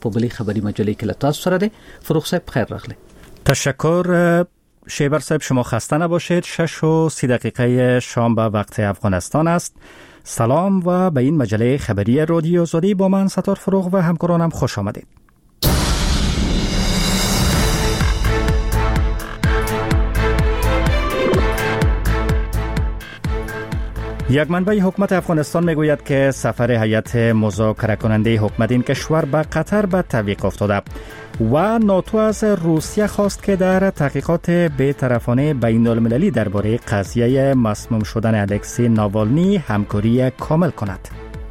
په بلې خبری مجلې کې له تاسو سره دی. فروغ صاحب خیر راغلی. تشکر شیبر صاحب، شما خسته نباشید. 6:30 شام به وقت افغانستان است. سلام و به این مجله خبری رادیو آزادی با من ستار فروغ و همکارانم خوش آمدید. یک منبع حکومت افغانستان میگوید که سفر هیئت مذاکره کننده حکومت این کشور به قطر به تعویق افتاده و ناتو از روسیه خواست که در تحقیقات بی‌طرفانه بین المللی درباره قضیه مسموم شدن الکسی ناوالنی همکاری کامل کند.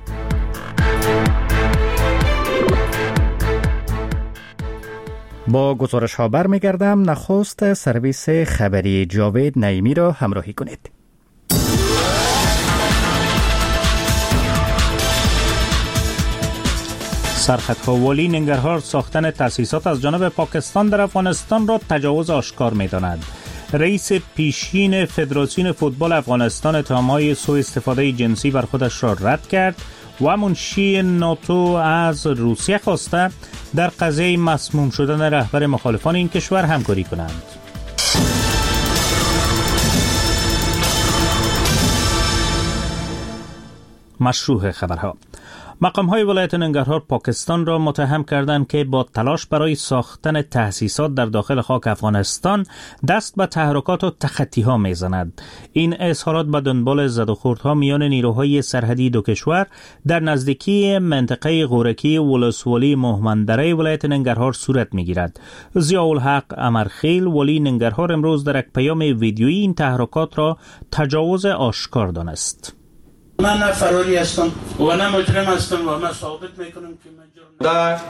با گزارش ها برمیگردم. نخست سرویس خبری جاوید نعیمی را همراهی کنید. سرخطها والی ننگرهار ساختن تأسیسات از جانب پاکستان در افغانستان را تجاوز آشکار می‌داند. رئیس پیشین فدراسیون فوتبال افغانستان اتهام‌های سوء استفاده جنسی بر خودش را رد کرد و منشی ناتو از روسیه خواسته در قضیه مسموم شدن رهبر مخالفان این کشور همکاری کنند. مشروع خبرها. مقام‌های ولایت ننگرهار پاکستان را متهم کردند که با تلاش برای ساختن تأسیسات در داخل خاک افغانستان دست به تحرکات و تخطی‌ها می‌زند. این اظهارات به دنبال زد و خوردها میان نیروهای سرحدی دو کشور در نزدیکی منطقه غورکی ولسوالی مهمندره ولایت ننگرهار صورت می‌گیرد. ضیاءالحق امرخیل ولی ننگرهار امروز در یک پیام ویدیویی این تحرکات را تجاوز آشکار دانست. من نه فراری هستم و نه مجرم هستم و من ثابت میکنم که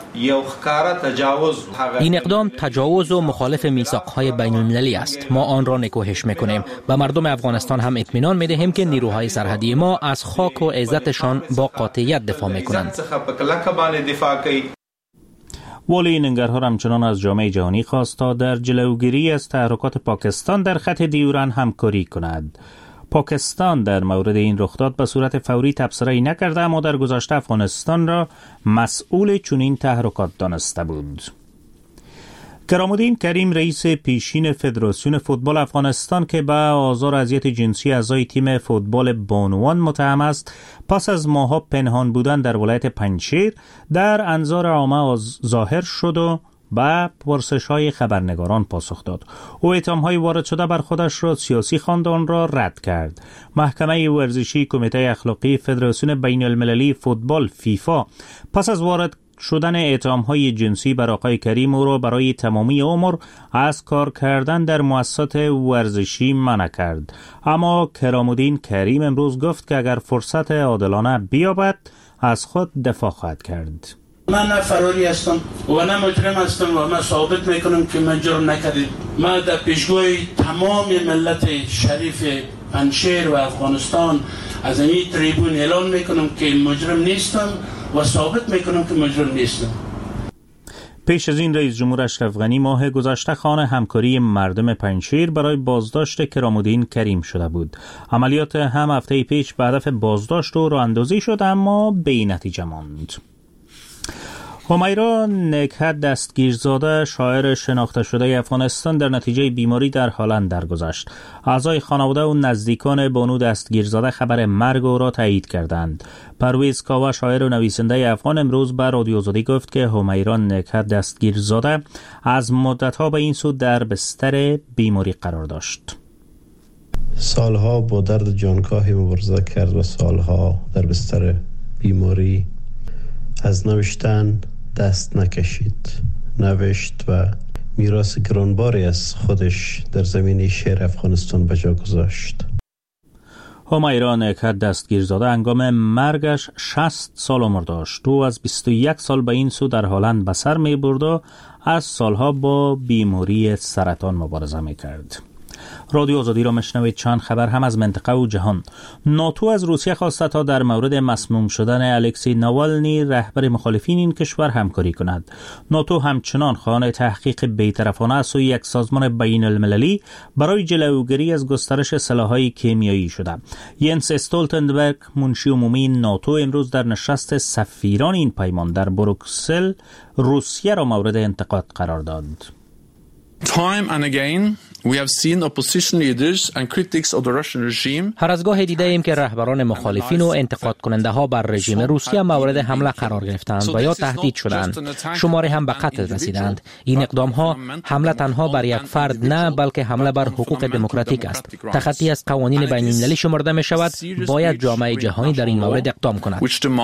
این اقدام تجاوز و مخالف میثاق‌های بین‌المللی است. ما آن را نکوهش میکنیم. به مردم افغانستان هم اطمینان میدهیم که نیروهای سرحدی ما از خاک و عزتشان با قاطعیت دفاع میکنند. والی ننگرهار همچنان از جامعه جهانی خواست تا در جلوگیری از تحرکات پاکستان در خط دیورن همکاری کند. پاکستان در مورد این رخداد به صورت فوری تبصره‌ای نکرده، اما در گذشته افغانستان را مسئول چنین تحرکات دانسته بود. کرامالدین کریم رئیس پیشین فدراسیون فوتبال افغانستان که به آزار و اذیت جنسی اعضای تیم فوتبال بانوان متهم است، پس از ماه‌ها پنهان بودن در ولایت پنجشیر در انظار عامه ظاهر شد و به پرسش‌های خبرنگاران پاسخ داد. او اتهام‌های وارد شده بر خودش را سیاسی خواند و آن را رد کرد. محکمه ورزشی کمیته اخلاقی فدراسیون بین المللی فوتبال فیفا پس از وارد شدن اتهام‌های جنسی بر آقای کریم او را برای تمامی عمر از کار کردن در مؤسسات ورزشی منع کرد. اما کرامالدین کریم امروز گفت که اگر فرصت عادلانه بیابد از خود دفاع خواهد کرد. من نه فراری هستم و نه مجرم هستم و من ثابت میکنم که من جرم نکردم. من در پیشگاه تمام ملت شریف پنجشیر و افغانستان از این تریبون اعلان میکنم که مجرم نیستم و ثابت میکنم که مجرم نیستم. پیش از این رئیس جمهور اشرف غنی ماه گذشته خواهان همکاری مردم پنجشیر برای بازداشت کرامالدین کریم شده بود. عملیات هم هفته پیش به هدف بازداشت او راه‌اندازی شد اما بی نتیجه ماند. همیرا نکهت دستگیرزاده شاعر شناخته شده افغانستان در نتیجه بیماری در هلند درگذشت. اعضای خانواده و نزدیکان بانو دستگیرزاده خبر مرگ او را تایید کردند. پرویز کاوه شاعر و نویسنده افغان امروز به رادیو آزادی گفت که همیرا نکهت دستگیرزاده از مدت‌ها به این سو در بستر بیماری قرار داشت. سالها با درد جانکاهی مبارزه کرد و سالها در بستر بیماری از نوشتن دست نکشید. نوشت و میراث گرانباری از خودش در زمینه شعر افغانستان به جا گذاشت. همیرا نکهت دستگیرزاده هنگام مرگش 60 سال عمر داشت. او از 21 سال به این سو در هلند به سر می برد و از سالها با بیماری سرطان مبارزه می کرد. رادیو آزادی را مشنوید. چند خبر هم از منطقه و جهان. ناتو از روسیه خواسته تا در مورد مسموم شدن الکسی ناوالنی رهبر مخالفین این کشور همکاری کند. ناتو همچنان خواهان تحقیق بی‌طرفانه از سوی یک سازمان بین المللی برای جلوگیری از گسترش سلاح‌های کیمیایی شده. ینس استولتنبرگ منشی عمومی ناتو امروز در نشست سفیران این پیمان در بروکسل روسیه را مورد انتقاد قرار داد. Time and again we have seen opposition leaders and critics of the Russian regime. هر از گاهی دیده ایم که رهبران مخالفین و انتقاد کننده ها بر رژیم روسیه مورد حمله قرار گرفتند و یا تهدید شدند. شماری هم به قتل رسیدند. این اقدام ها حمله تنها بر یک فرد نه بلکه حمله بر حقوق دموکراتیک است. تخطی از قوانین بین المللی شمرده می شود. باید جامعه جهانی در این مورد اقدام کند.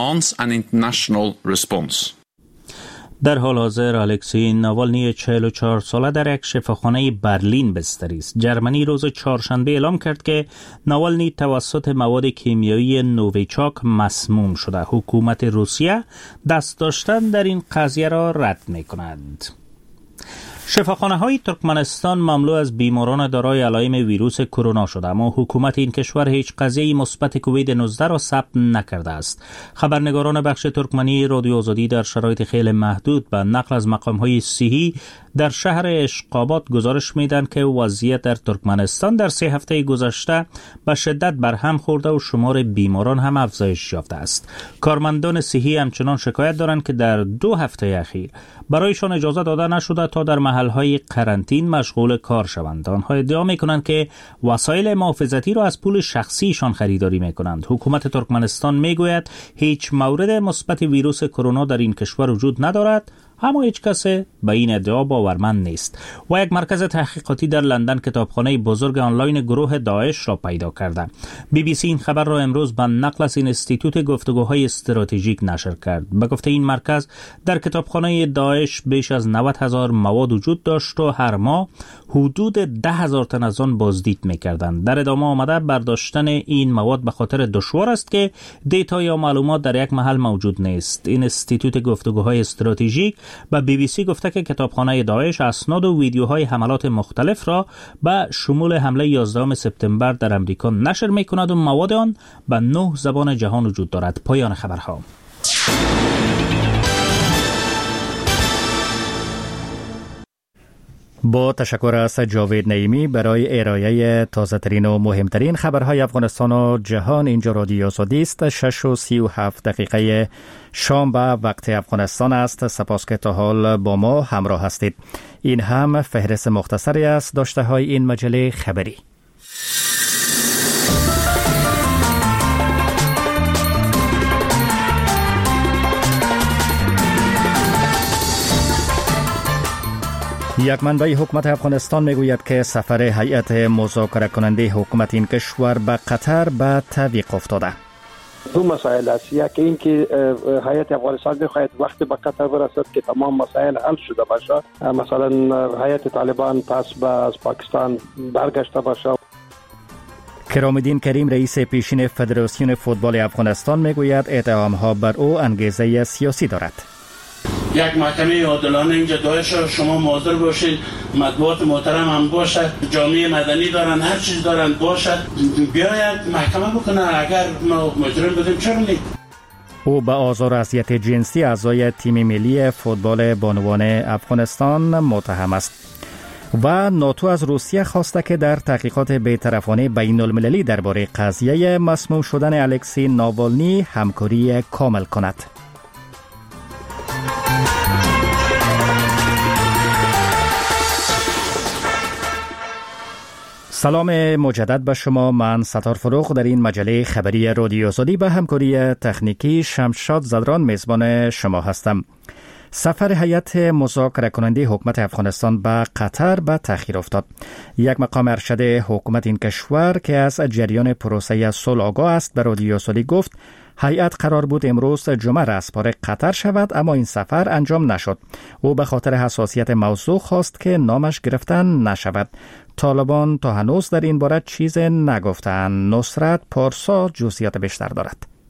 در حال حاضر الکسی ناوالنی 44 ساله در یک شفاخانه برلین بستری است. جرمنی روز چهارشنبه اعلام کرد که ناوالنی توسط مواد کیمیایی نوویچاک مسموم شده. حکومت روسیه دست داشتن در این قضیه را رد می کند. شفاخانه‌های ترکمنستان مملو از بیماران دارای علائم ویروس کرونا شده، اما حکومت این کشور هیچ قضیه مثبت کووید 19 را ثبت نکرده است. خبرنگاران بخش ترکمنی رادیو آزادی در شرایط خیلی محدود به نقل از مقام‌های صحی در شهر اشقابات گزارش میدن که وضعیت در ترکمنستان در 3 هفته گذشته به شدت برهم خورده و شمار بیماران هم افزایش یافته است. کارمندان صحی همچنان شکایت دارند که در 2 هفته اخیر برایشان اجازه داده نشده تا در محلهای قرنطین مشغول کار شوند. آنها ادعا میکنند که وسایل محافظتی را از پول شخصیشان خریداری میکنند. حکومت ترکمنستان میگوید هیچ مورد مثبت ویروس کرونا در این کشور وجود ندارد، اما هیچ کس به این ادعا باورمند نیست. و یک مرکز تحقیقاتی در لندن کتابخانه بزرگ آنلاین گروه داعش را پیدا کرده. BBC این خبر را امروز به نقل از اینستیتوت گفتگوهای استراتژیک نشر کرد. به گفته این مرکز در کتابخانه داعش بیش از 90,000 مواد وجود داشت و هر ماه حدود 10,000 تن از آن بازدید می‌کردند. در ادامه آمده برداشتن این مواد به خاطر دشوار است که دیتا یا معلومات در یک محل موجود نیست. این اینستیتوت گفتگوهای استراتژیک به BBC گفته که کتابخانه داعش اسناد و ویدیوهای حملات مختلف را به شمول حمله 11 سپتامبر در امریکا نشر می‌کند و مواد آن به 9 زبان جهان وجود دارد. پایان خبرها. با تشکر از جاوید نعیمی برای ارائه تازه ترین و مهمترین خبرهای افغانستان و جهان. اینجا رادیو آزادی است. 6:37 شام به وقت افغانستان است. سپاس که تا حال با ما همراه هستید. این هم فهرست مختصری از داشته های این مجله خبری. یک منبع حکومت افغانستان میگوید که سفر هیئت مذاکره کننده حکومت این کشور به قطر به تعویق افتاده. دو مسائل است. یکی این که هیئت افغانستان بخواهد وقتی به قطر برسد که تمام مسائل حل شده باشه، مثلا هیئت طالبان پس از پاکستان برگشته باشه. کرامالدین کریم رئیس پیشین فدراسیون فوتبال افغانستان میگوید اتهام‌ها بر او انگیزه سیاسی دارد. یک محکمه عادلانه اینجا داعش شما حاضر باشید، مطبوعات محترم هم باشد، جامعه مدنی دارن، هر چیز دارن باشد، بیاید محکمه بکنه. اگر ما مجرم بودیم چرا نید؟ او به آزار و اذیت جنسی اعضای تیم ملی فوتبال بانوان افغانستان متهم است. و ناتو از روسیه خواسته که در تحقیقات بی‌طرفانه بین المللی درباره قضیه مسموم شدن الکسی ناوالنی همکاری کامل کند. سلام مجدد به شما. من ستار فروغ در این مجله خبری رادیو آزادی به همکاری تکنیکی شمشاد زدران میزبان شما هستم. سفر هیئت مذاکره کننده حکومت افغانستان به قطر به تأخیر افتاد. یک مقام ارشد حکومت این کشور که از جریان پروسه صلح آگاه است به رادیو آزادی گفت هیئت قرار بود امروز جمعه رسپار قطر شود، اما این سفر انجام نشد. او به خاطر حساسیت موضوع خواست که نامش گرفتن نشود. طالبان تا هنوز در این باره چیز نگفتند. نصرت پارسا جزئیات بیشتر دارد.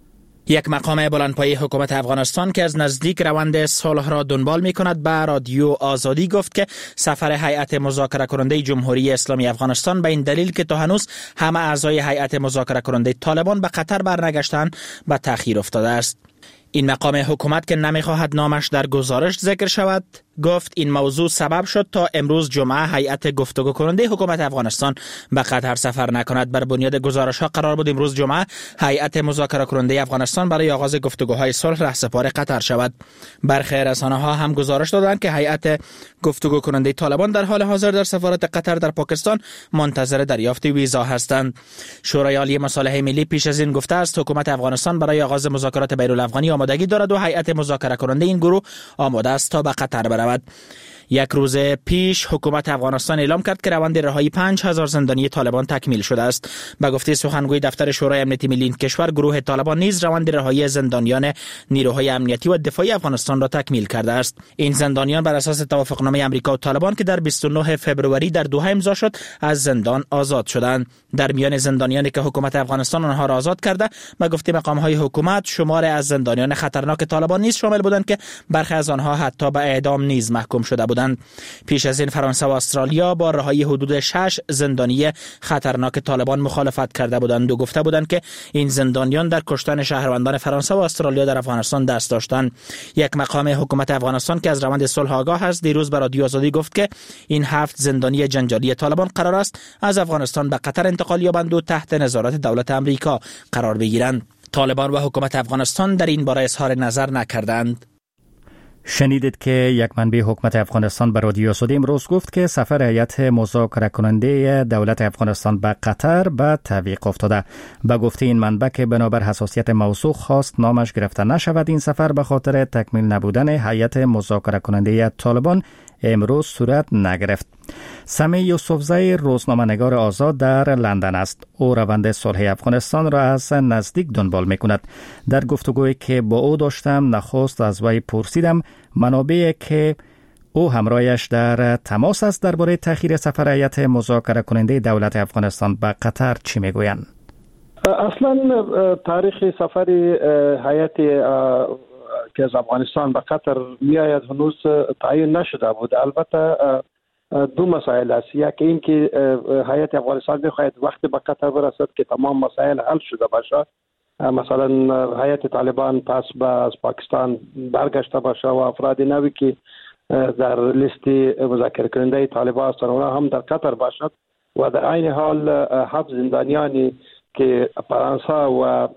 یک مقام بلندپایه حکومت افغانستان که از نزدیک روند صلح را دنبال می کند به رادیو آزادی گفت که سفر هیئت مذاکره کننده جمهوری اسلامی افغانستان به این دلیل که تا هنوز همه اعضای هیئت مذاکره کننده طالبان به قطر برنگشتند به تأخیر افتاده است. این مقام حکومت که نمیخواهد نامش در گزارش ذکر شود گفت این موضوع سبب شد تا امروز جمعه هیئت گفتگو کننده حکومت افغانستان به قطر سفر نکند. بر بنیاد گزارش ها قرار بود امروز جمعه هیئت مذاکره کننده افغانستان برای آغاز گفتگوهای صلح رهسپار قطر شود. برخی رسانه ها هم گزارش دادند که هیئت گفتگو کننده طالبان در حال حاضر در سفارت قطر در پاکستان منتظر دریافت ویزا هستند. شورای عالی مصالحه ملی پیش از این گفته است حکومت افغانستان برای آغاز مذاکرات بین‌الافغانی آمادگی دارد و هیئت مذاکره کننده این گروه آماده است تا به قطر برود. یک روز پیش حکومت افغانستان اعلام کرد که روند رهایی 5000 زندانی طالبان تکمیل شده است. به گفته سخنگوی دفتر شورای امنیت ملی این کشور گروه طالبان نیز روند رهایی زندانیان نیروهای امنیتی و دفاعی افغانستان را تکمیل کرده است. این زندانیان بر اساس توافقنامه امریکا و طالبان که در 29 فوریه در دوحه امضا شد از زندان آزاد شدند. در میان زندانیانی که حکومت افغانستان آنها را آزاد کرده به گفته مقام‌های حکومت شمار از زندانیان خطرناک طالبان نیز شامل بودند که برخی از آنها حتی به اعدام نیز محکوم شده بودند. پیش از این فرانسه و استرالیا با رهایی حدود 6 زندانی خطرناک طالبان مخالفت کرده بودند و گفته بودند که این زندانیان در کشتن شهروندان فرانسه و استرالیا در افغانستان دست داشتند. یک مقام حکومت افغانستان که از روند صلح آگاه است دیروز به رادیو آزادی گفت که این 7 زندانی جنجالی طالبان قرار است از افغانستان به قطر انتقال یابند و تحت نظارت دولت امریکا قرار بگیرند. طالبان و حکومت افغانستان در این باره اظهار نظر نکردند. شنیدید که یک منبع حکومت افغانستان به رادیو آزادی امروز گفت که سفر هیئت مذاکره کننده دولت افغانستان به قطر به تعویق افتاده. به گفته این منبع که بنابر حساسیت موضوع خواست نامش گرفته نشود این سفر به خاطر تکمیل نبودن هیئت مذاکره کننده طالبان امروز صورت نگرفت. سمی یوسفزی روزنامه‌نگار آزاد در لندن است. او روند صلح افغانستان را از نزدیک دنبال می‌کند. در گفتگویی که با او داشتم نخست از وی پرسیدم منابعی که او همراهش در تماس است درباره تأخیر سفر هیئت مذاکره کننده دولت افغانستان به قطر چی میگویند. اصلا تاریخ سفر هیئت که از افغانستان به قطر میآید هنوز تعیین نشده بود. البته دو مسائل است. یکی این که هیئت افغانستان میخواهد وقتی به قطر برسد که تمام مسائل حل شده باشه، مثلا هیئت طالبان پس از پاکستان برگشته باشه و افراد نوی که در لیست مذاکره کننده طالبان هستند اونها هم در قطر باشد و در عین حال 7 زندانیانی که فرانسه و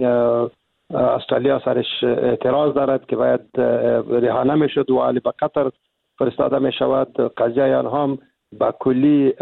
استرالیا سرش اعتراض دارد که باید رها نمیشد و به قطر فرستاده می شود، قضیه آنها هم با کلی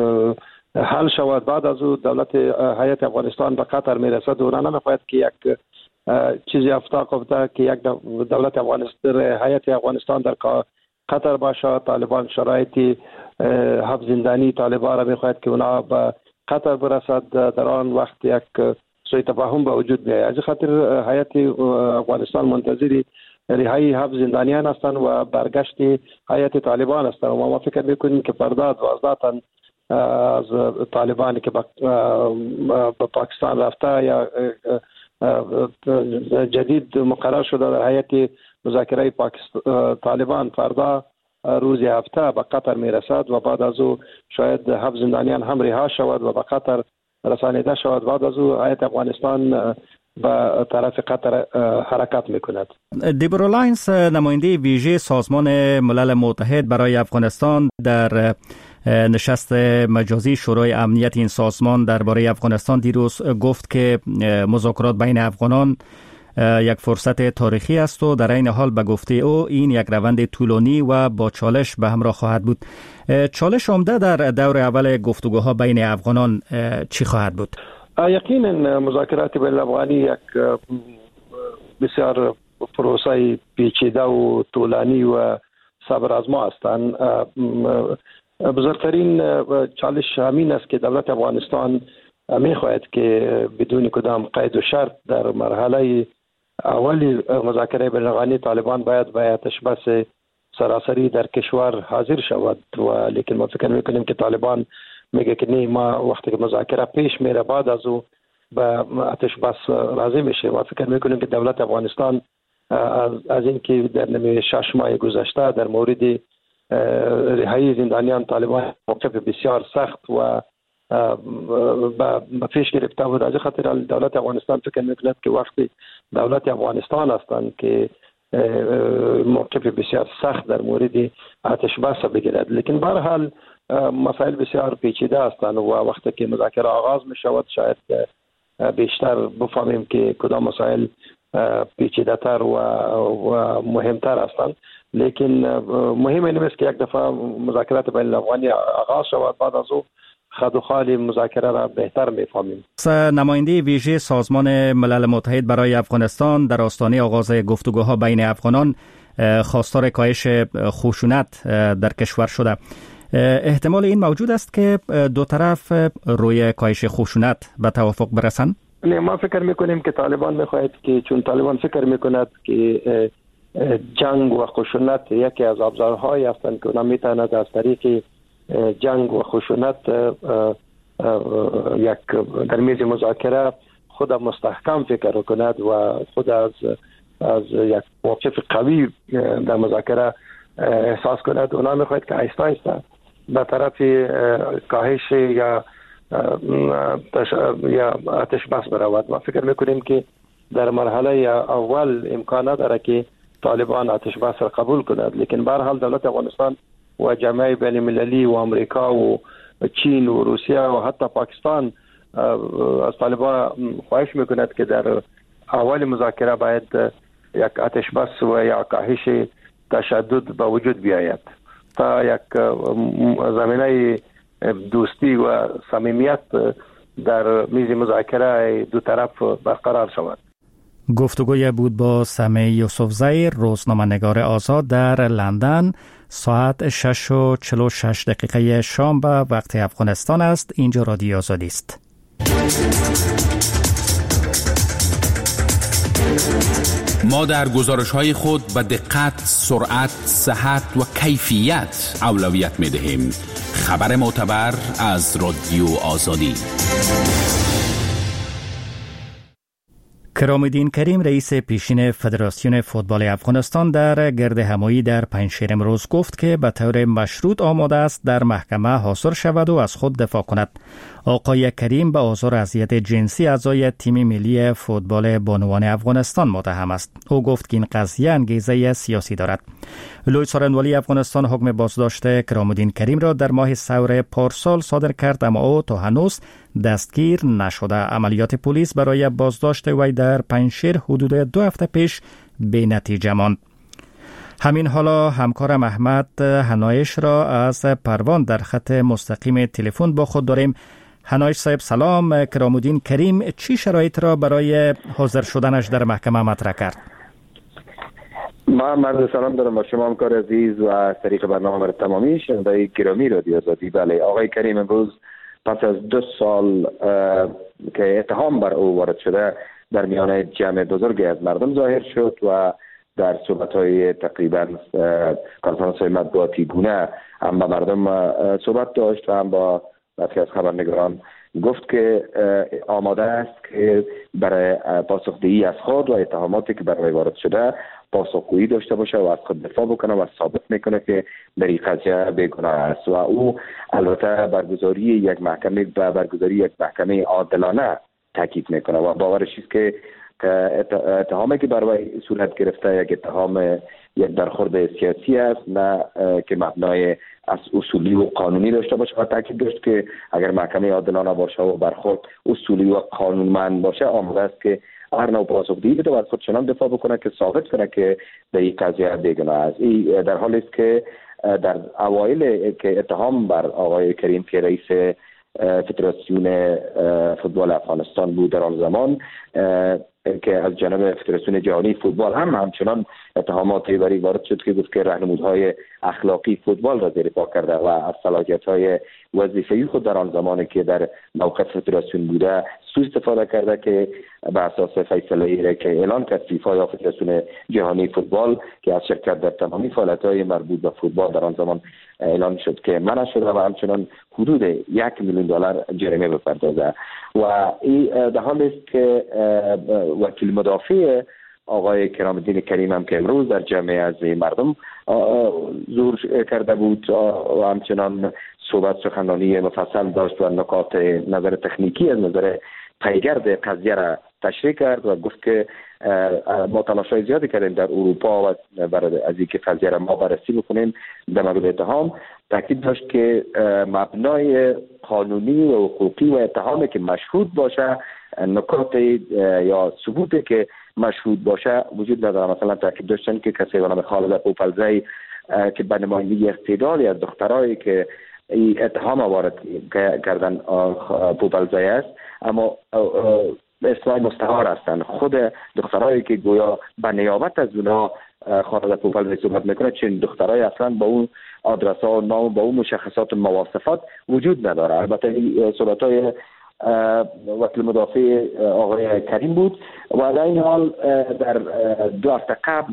حل شود. بعد از او دولت هیئت افغانستان به قطر می رسد و نمیخواهد که یک چیزی اتفاق افتاد که یک دولت افغانستان هیئت افغانستان در قطر باشه. طالبان شرایطی 7 زندانی طالبان را میخواهد که اونا به قطر برسد، در آن وقت یک سوء تفاهم به وجود بیاید. از خاطر هیئت افغانستان منتظر رهایی 7 زندانیان هستند و برگشت هیئت طالبان هستند و ما فکر میکنیم که فردا 12 تن از طالبانی که به پاکستان رفته یا جدید مقرر شده در هیئت مذاکره طالبان فردا روز هفته به قطر میرسد و بعد از او شاید 7 زندانیان هم رها شود و به قطر رسانیده شود. بعد از او هیئت افغانستان به طرف قطر حرکت میکند. دیبرا لاینز نماینده ویژه سازمان ملل متحد برای افغانستان در نشست مجازی شورای امنیت این سازمان درباره افغانستان دیروز گفت که مذاکرات بین افغانان یک فرصت تاریخی است و در این حال به گفته او این یک روند طولانی و با چالش به همراه خواهد بود. چالش عمده در دور اول گفتگوها بین افغانان چی خواهد بود؟ یقینا مذاکرات بین افغانی یک بسیار پروسه پیچیده و طولانی و صبر آزما هستند. بزرگترین چالش همین است که دولت افغانستان میخواهد که بدون کدام قید و شرط در مرحله اولی مذاکره بین افغانی طالبان باید به تشبث سراسری در کشور حاضر شود و لیکن ما فکر میکنیم که طالبان میگه که نه، ما وقتی که مذاکره پیش میره بعد از او به آتش بس راضی میشه و فکر میکنیم که دولت افغانستان از اینکه در نمی 6 ماه گذشته در مورد رهایی زندانیان طالبان موقف بسیار سخت و به پیش گرفته بود. از خاطر دولت افغانستان فکر میکند که وقتی دولت افغانستان هستند که موقف بسیار سخت در مورد آتش بس بگیرد. لیکن به هر حال مسائل بسیار پیچیده هستند و وقتی که مذاکره آغاز می شود شاید بیشتر بفهمیم که کدام مسائل پیچیده تر و مهمتر هستند. لیکن مهم این است که یک دفعه مذاکرات بین الافغانی آغاز شود، بعد از او خد و خال مذاکره را بهتر میفهمیم. نماینده ویژه سازمان ملل متحد برای افغانستان در آستانه آغاز گفتگوها بین افغانان خواستار کاهش خشونت در کشور شده. احتمال این موجود است که دو طرف روی کاهش خشونت به توافق برسند؟ ما فکر میکنیم که طالبان میخواهد که چون طالبان فکر میکند که جنگ و خشونت یکی از ابزارهایی هستند که اونا میتواند از طریق جنگ و خشونت یک در میز مذاکره خود مستحکم فکر کند و خود از یک موقف قوی در مذاکره احساس کند. اونا میخواهد که آهسته آهسته به طرف کاهش یا آتش بس برود. ما فکر میکنیم که در مرحله اول امکان نداره که طالبان آتش بس را قبول کند، لیکن به هر حال دولت افغانستان و جامعه بین المللی و امریکا و چین و روسیه و حتی پاکستان از طالبان خواهش میکند که در اول مذاکره باید یک آتش بس و یا کاهش تشدد به وجود بیاید تا یک زمینه دوستی و صمیمیت در میز مذاکره دو طرف برقرار شود. گفتگوی بود با سمیع یوسفزئی، روزنامه‌نگار آزاد در لندن. ساعت 6:46 شام به وقت افغانستان است. اینجا رادیو آزادی است. ما در گزارش‌های خود به دقت، سرعت، صحت و کیفیت اولویت می‌دهیم. خبر معتبر از رادیو آزادی. کرامالدین کریم رئیس پیشین فدراسیون فوتبال افغانستان در گرد همایی در پنجشیر امروز گفت که به طور مشروط آماده است در محکمه حاضر شود و از خود دفاع کند. آقای کریم به آزار و اذیت جنسی اعضای تیم ملی فوتبال بانوان افغانستان متهم است. او گفت که این قضیه انگیزه سیاسی دارد. لوی څارنوالي افغانستان حکم بازداشت کرامالدین کریم را در ماه سور پارسال صادر کرد، اما او تا هنوز دستگیر نشده. عملیات پلیس برای بازداشت وی در پنجشیر حدود 2 هفته پیش بی نتیجه ماند. همین حالا همکارم احمد هنایش را از پروان در خط مستقیم تلفن با خود داریم. هنایش صاحب سلام. کرامالدین کریم چی شرایط را برای حاضر شدنش در محکمه مطرح کرد؟ من مرد سلام دارم با شما همکار عزیز و از طریق برنامه تمامی شنوندگان گرامی رادیو آزادی. بله، آقای کریم امروز پس از 2 سال که اتهام بر او وارد شده در میان جمع بزرگی از مردم ظاهر شد و در صحبت‌های تقریبا کنفرانس‌های مطبوعاتی گونه هم با مردم صحبت داشت و هم با برخی از خبرنگاران گفت که آماده است که برای پاسخگویی از خود و اتهاماتی که برای وارد شده پاسخگویی داشته باشه و از خود دفاع بکنه و ثابت میکنه که در این قضیه بیگناه است و او البته برگزاری یک محکمه عادلانه تاکید میکنه و باورش است که اتهامی که برای صورت گرفته یک برخورد سیاسی است، نه که مبنای از اصولی و قانونی داشته باشه و تاکید داشت که اگر محکمه عادلانه باشه و برخورد اصولی و قانونمند باشه آماده است که هر نوع پاسخگویی بده و از خود چنان دفاع بکنه که ثابت کنه که در این قضیه بیگناه است. این در حالی است که در اوایل که اتهام بر آقای کریم که رئیس فدراسیون فوتبال افغانستان بود در آن زمان که از جانب فدراسیون جهانی فوتبال همچنان اتهاماتی بر وارد شد که گفت که راهنمودهای اخلاقی فوتبال را زیر پا کرده و از صلاحیت‌های وظیفه‌ای خود در آن زمانی که در موقع فدراسیون بوده سوء استفاده کرده که به اساس فیصله که اعلان کرد فیفا یا فدراسیون جهانی فوتبال که از شرکت در تمامی فعالیت‌های مربوط به فوتبال در آن زمان اعلان شد که منع شده و همچنان حدود $1,000,000 جریمه بپردازه و این در حالی است که وکیل مدافع آقای کرام الدین کریم هم که امروز در جمع از مردم ظهور کرده بود و همچنان سخنرانی مفصل داشت و نکات نظر تکنیکی از نظر پیگرد قضیه را تشریح کرد و گفت که ما تلاش‌های زیادی کردیم در اروپا و برای از اینکه قضیه را ما بررسی بکنیم در مورد اتهام تاکید داشت که مبنای قانونی و حقوقی و اتهامی که مشهود باشه نکات یا ثبوتی که مشهود باشه وجود نداره. مثلا تاکید داشتن که کسی به نام خالد پوپلزی که به نمایندگی اقتداری از دخترایی که این اتهام وارد کردن پوپلزی است، اما اصلاح مستعار هستند. خود دخترایی که گویا به نیابت از اونا خالد پوپلزی صحبت میکنه چون دخترای اصلا با اون آدرس ها و نام با اون مشخصات مواصفات وجود نداره. البته این صحبت‌های وکیل مدافع آقای کریم بود و در این حال در 2 هفته قبل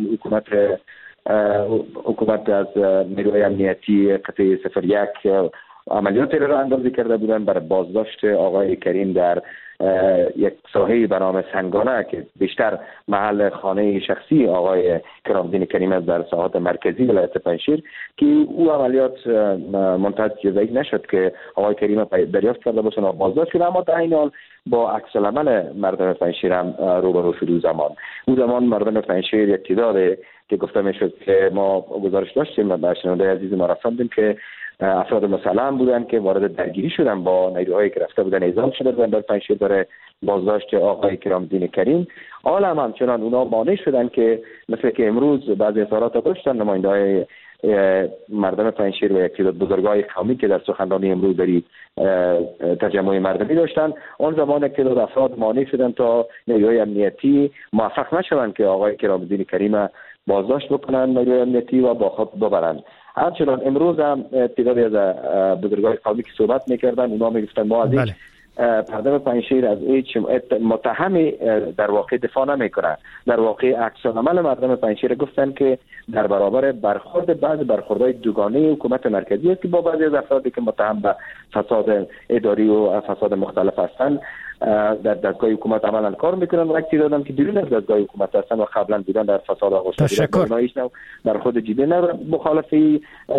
حکومت از نیروی امنیتی قطعه 01 عملیات را اندازی کرده بودن برای بازداشت آقای کریم در یک ساحه به نام سنگانه که بیشتر محل خانه شخصی آقای کرام الدین کریم است در ساحات مرکزی ولایت پنجشیر که او عملیات منتهی جزایی نشد که آقای کریم دریافت کرده باشن و بازداشت شده، اما در این حال با عکس العمل مردم پنجشیر هم روبرو شد. او زمان مردم پنجشیر یک تعداد که گفته میشد که ما گزارش داشتیم و به شنونده عزیز ما رساندیم که افراد مسلح بودن که وارد درگیری شدن با نیروهایی که رفته بودن اعزام شده بودن در پنجشیر برای بازداشت آقای کرام الدین کریم. حالا هم همچنان اونا مانع شدن که مثل که امروز بعضی اظهارات داشتن نماینده‌های مردم پنجشیر و یک تعداد بزرگای قومی که در سخنرانی امروز بری تجمع مردمی داشتن، آن زمان که دو افراد مانع شدن تا نیروهای امنیتی موفق نشوند که آقای کرام الدین کریم بازداشت بکنن نیروهای امنیتی و با خود ببرند. همچنان امروز هم تعدادی از بزرگای قومی که صحبت میکردن اونا میگفتن ما از این مردم پنجشیر از هیچ متهمی در واقع دفاع نمیکنه. در واقع عکس العمل مردم پنجشیر گفتن که در برابر برخورد بعضی برخوردهای دوگانه حکومت مرکزی است که با بعضی از افرادی که متهم به فساد اداری و فساد مختلف هستند در دستگاه حکومت عملا کار میکنن و وقتی دادم که بیرون از دستگاه حکومت هستن و قبلا بودن در فساد آغوش بودن در خود جیبه مخالفی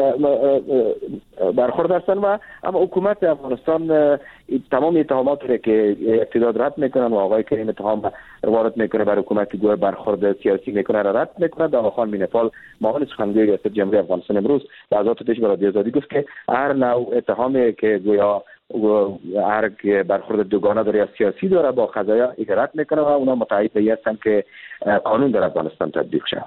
برخورد هستن و اما حکومت افغانستان تمام اتهامات که اقتدار رد میکنن و آقای کریم اتهام وارد میکنه بر حکومت که گویا برخورد سیاسی میکنه را رد میکنه. در خان مینپال معاون سخنگوی ریاست جمهوری افغانستان امروز در لحظات پیش به رادیو آزادی گفت که هر نوع اتهامی که گویا هر برخورد دوگانه داره یا سیاسی داره با قضایا رد میکنه و اونا متعهد به هستن که قانون در افغانستان تطبیق شود.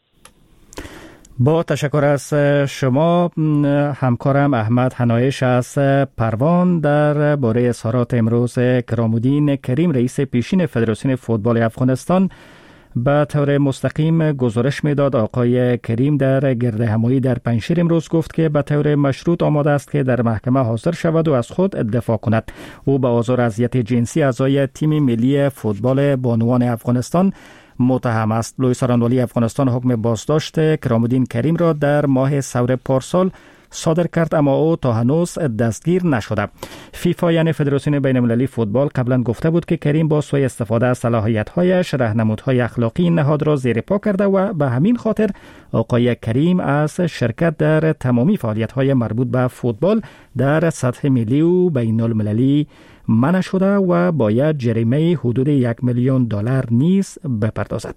با تشکر از شما. همکارم احمد حنایش از پروان در باره اظهارات امروز کرام الدین کریم رئیس پیشین فدراسیون فوتبال افغانستان به طور مستقیم گزارش میداد. آقای کریم در گردهمایی در پنجشیر امروز گفت که به طور مشروط آماده است که در محکمه حاضر شود و از خود دفاع کند. او به آزار اذیت جنسی اعضای تیم ملی فوتبال بانوان افغانستان متهم است. لوی سرانوالی افغانستان حکم بازداشت کرام الدین کریم را در ماه سور پارسال صادر کرد، اما او تا هنوز دستگیر نشده. فیفا یعنی فدراسیون بین المللی فوتبال قبلا گفته بود که کریم با سوء استفاده از صلاحیت‌هایش راهنمودهای اخلاقی نهاد را زیر پا کرده و به همین خاطر آقای کریم از شرکت در تمامی فعالیت‌های مربوط به فوتبال در سطح ملی و بین المللی منع شده و باید جریمه حدود $1,000,000 نیز بپردازد.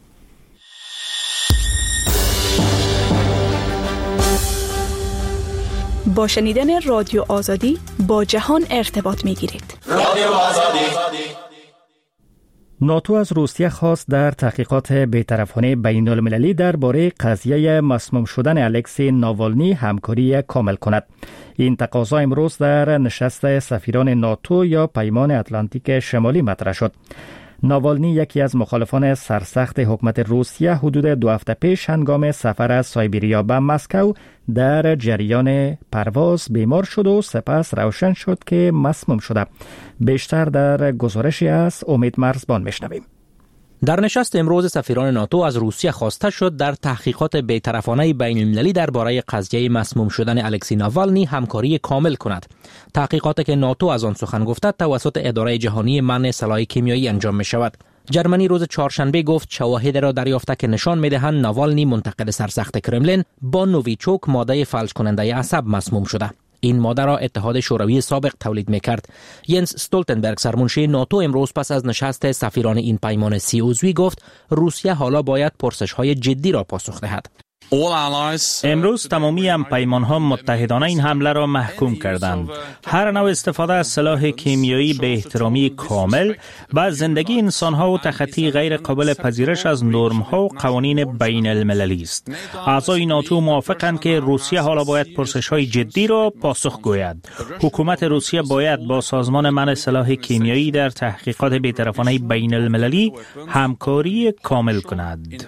با شنیدن رادیو آزادی با جهان ارتباط می‌گیرید. رادیو آزادی. ناتو از روسیه خواست در تحقیقات بی‌طرفانه بین المللی درباره قضیه مسموم شدن الکسی ناوالنی همکاری کامل کند. این تقاضا امروز در نشست سفیران ناتو یا پیمان اتلانتیک شمالی مطرح شد. ناوالنی یکی از مخالفان سرسخت حکومت روسیه حدود 2 هفته پیش هنگام سفر از سایبریا به مسکو در جریان پرواز بیمار شد و سپس روشن شد که مسموم شده. بیشتر در گزارشی از امید مرزبان میشنویم. در نشست امروز سفیران ناتو از روسیه خواسته شد در تحقیقات بی‌طرفانه بین‌المللی درباره قضیه مسموم شدن الکسی ناوالنی همکاری کامل کند. تحقیقاتی که ناتو از آن سخن گفته توسط اداره جهانی منع سلاح کیمیایی انجام می شود. جرمنی روز چهارشنبه گفت شواهد را دریافته که نشان می‌دهند ناوالنی منتقد سرسخت کرملین با نوویچوک ماده فلج کننده عصب مسموم شده. این ماده را اتحاد شوروی سابق تولید می‌کرد. ینس استولتنبرگ سرمنشی ناتو امروز پس از نشست سفیران این پیمان 30 عضوی گفت روسیه حالا باید پرسش‌های جدی را پاسخ دهد. امروز تمامی همپیمان‌ها متحدانه این حمله را محکوم کردند. هر نوع استفاده از سلاح کیمیایی به احترامی کامل و زندگی انسان‌ها و تخطی غیر قابل پذیرش از نرم‌ها و قوانین بین المللی است. اعضای ناتو موافقند که روسیه حالا باید پرسش‌های جدی را پاسخ گوید. حکومت روسیه باید با سازمان منع سلاح کیمیایی در تحقیقات بی‌طرفانه بین المللی همکاری کامل کند.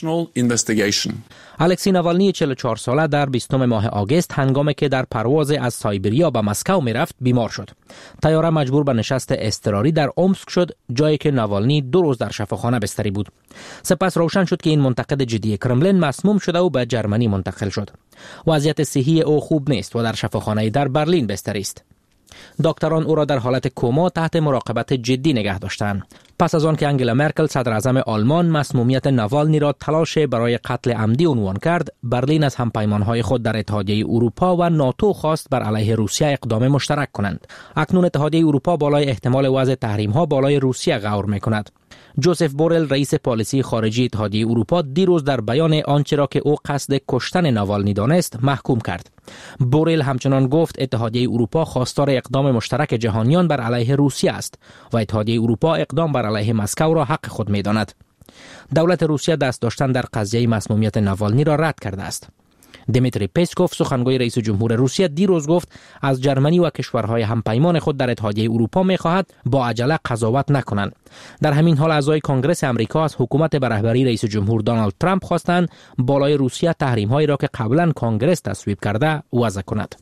الکسی ناوالنی 44 ساله در 20 ماه آگوست هنگامی که در پرواز از سایبریا به مسکو میرفت بیمار شد. طیاره مجبور به نشست اضطراری در اومسک شد، جایی که ناوالنی 2 روز در شفاخانه بستری بود. سپس روشن شد که این منتقد جدی کرملین مسموم شده و به جرمنی منتقل شد. وضعیت صحی او خوب نیست و در شفاخانه در برلین بستری است. دکتران او را در حالت کما تحت مراقبت جدی نگه داشتند. پس از آن که انگلا مرکل صدر اعظم آلمان مسمومیت ناوالنی را تلاش برای قتل عمدی عنوان کرد، برلین از همپیمانهای خود در اتحادیه اروپا و ناتو خواست بر علیه روسیه اقدام مشترک کنند. اکنون اتحادیه اروپا بالای احتمال وضع تحریم‌ها بالای روسیه غور می‌کند. جوزف بورل رئیس پالیسی خارجی اتحادیه اروپا دیروز در بیان آنچه را که او قصد کشتن ناوالنی دانست محکوم کرد. بورل همچنان گفت اتحادیه اروپا خواستار اقدام مشترک جهانیان بر علیه روسیه است و اتحادیه اروپا اقدام بر علیه مسکو را حق خود می‌داند. دولت روسیه دست داشتن در قضیه مسمومیت ناوالنی را رد کرده است. دیمیتری پسکوف سخنگوی رئیس جمهور روسیه دیروز گفت از جرمنی و کشورهای همپیمان خود در اتحادیه اروپا می‌خواهد با عجله قضاوت نکنند. در همین حال اعضای کنگره آمریکا از حکومت به رهبری رئیس جمهور دونالد ترامپ خواستند بالای روسیه تحریم‌هایی را که قبلا کنگره تصویب کرده وضع کند.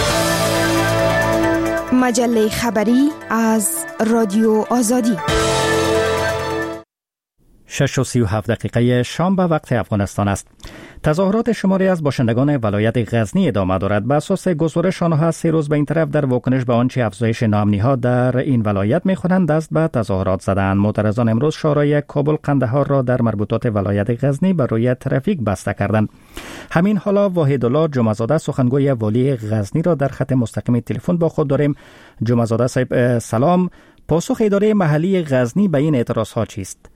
مجله خبری از رادیو آزادی. 6:37 شام به وقت افغانستان است. تظاهرات شماری از باشندگان ولایت غزنی ادامه دارد. بر اساس گزارش آنها 3 روز به این طرف در واکنش به آنچه افزایش ناامنی‌ها در این ولایت می‌خوانند دست به تظاهرات زدند. معترضان امروز شورای کابل قندهار را در مربوطات ولایت غزنی برای ترافیک بسته کردند. همین حالا وحیدالله جمعه‌زاده سخنگوی والی غزنی را در خط مستقیم تلفن با خود داریم. جمعه‌زاده صاحب سلام. پاسخ اداره محلی غزنی به این اعتراض‌ها چیست؟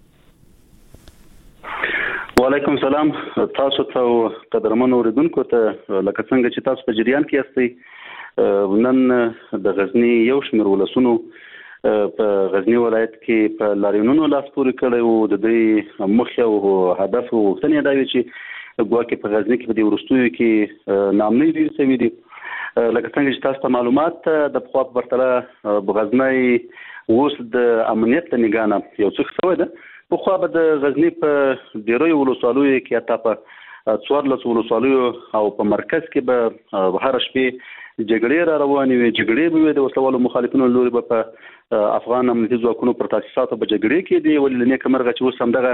وعلیکم سلام. تاسو ته قدرمن اوریدونکو ته لکه څنګه چې تاسو په جریان کې یاستئ، نن د غزنی یو شمېر ولسونو په غزنی ولایت کې په لاریونونو لاس پورې کړی و. د دې مخه او هدف او غوښتنې دا وي چې ګواکې په غزنی کې په دې وروستیو کې ناامنۍ ډېرې شوې دي. لکه څنګه چې تاسو ته معلومات د پخوا په پرتله غزنی اوس د امنیت له نګاه نه یو څه ښه شوی ده. پخوا به د غزنی په ډیرو ولسوالیو کې حتی په 14 ولسوالیو او په مرکز کې به هر شپې جګړې را روانې وي. جګړې به وي د وسلوالو مخالفینو لوري به په افغان امنیتي ځواکونو پر تاسیساتو به جګړې کې دي. ولې نیکه مرغه چې اوس همدغه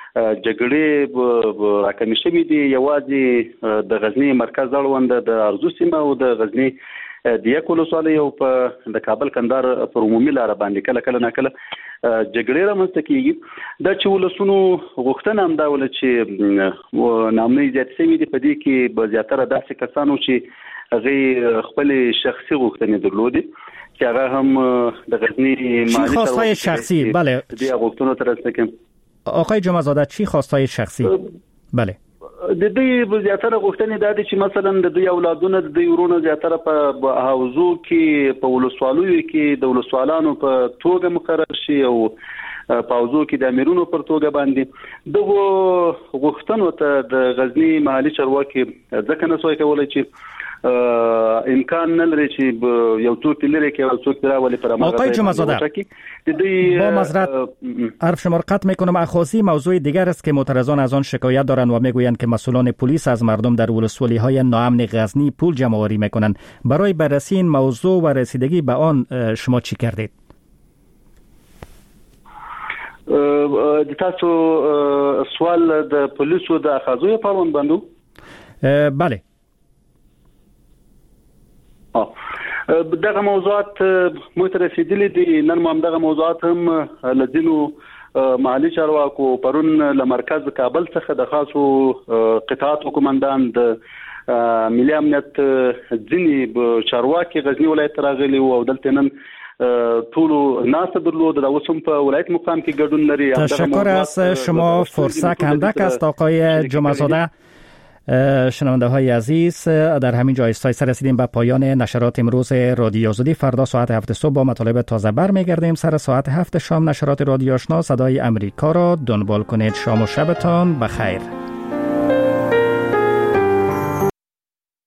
جګړې راکمې شوي دي. یوازې د غزنی مرکز اړوند د ارزو سیمه او د غزنی د یک ولسوالۍ او په د کابل کندهار پر عمومي لار باندې کله کله نه کله جګړې رامنځته کیږي. دا چې ولسونو غوښتنه هم دا ول چې نامنۍ زیات شوي دي. په دې کې به زیاتره داسې کسانو چې هغه خپل شخصي غوښتنې درلودي چې هغه هم د غزنی مالی خواستای شخصی بله دې غوښتنو تر څنګه کوم آقای جمعه‌زاده چی خواستای شخصی بله د دې زیاتره غوښتنې دا دي چې مثلا د دوی اولادونه د دوی ورونه زیاتره په حوزو کې په ولسوالیو کې د ولسوالانو په توګه مقرر شي او پاوزو کې د امیرونو پر توګه باندې دغه غوښتنو ته د غزنی محلي چارواکي ځکه نه سوی کولای چې امکان نه لري چې یو څوک لري کې یو څوک راولي پر امر آقای جمعه‌زاده با معذرت عرف شما قطع میکنم. اخاذی موضوع دیگر است که معترضان از آن شکایت دارند و میگویند که مسئولان پلیس از مردم در ولسوالی‌های ناامن غزنی پول جمع‌آوری میکنند. برای بررسی این موضوع و رسیدگی به آن شما چی کردید؟ د تاسو سوال د پولیسو د اخاذو په اړه باندې بله دغه موضوعات موږ ته رسیدلي دي. نن هم دغه موضوعات هم لدینو محلي چارواکو پرون له مرکز کابل څخه د خاصو قطاعات قومندان د ملي امنیت ځینی چارواکي غزنی ولایت راغلي او دلته نن طولو ناس درلود در اوسم په ولایت مقام کې ګډون لري. تشکر از شما. فرصت اندک است آقای جمعه‌زاده. شنونده های عزیز، در همین جا آهسته رسیدیم به پایان نشرات امروز رادیو آزادی. فردا ساعت 7 صبح با مطالب تازه برمیگردیم. سر ساعت 7 شام نشرات رادیو آشنا صدای امریکا را دنبال کنید. شام و شبتان بخیر.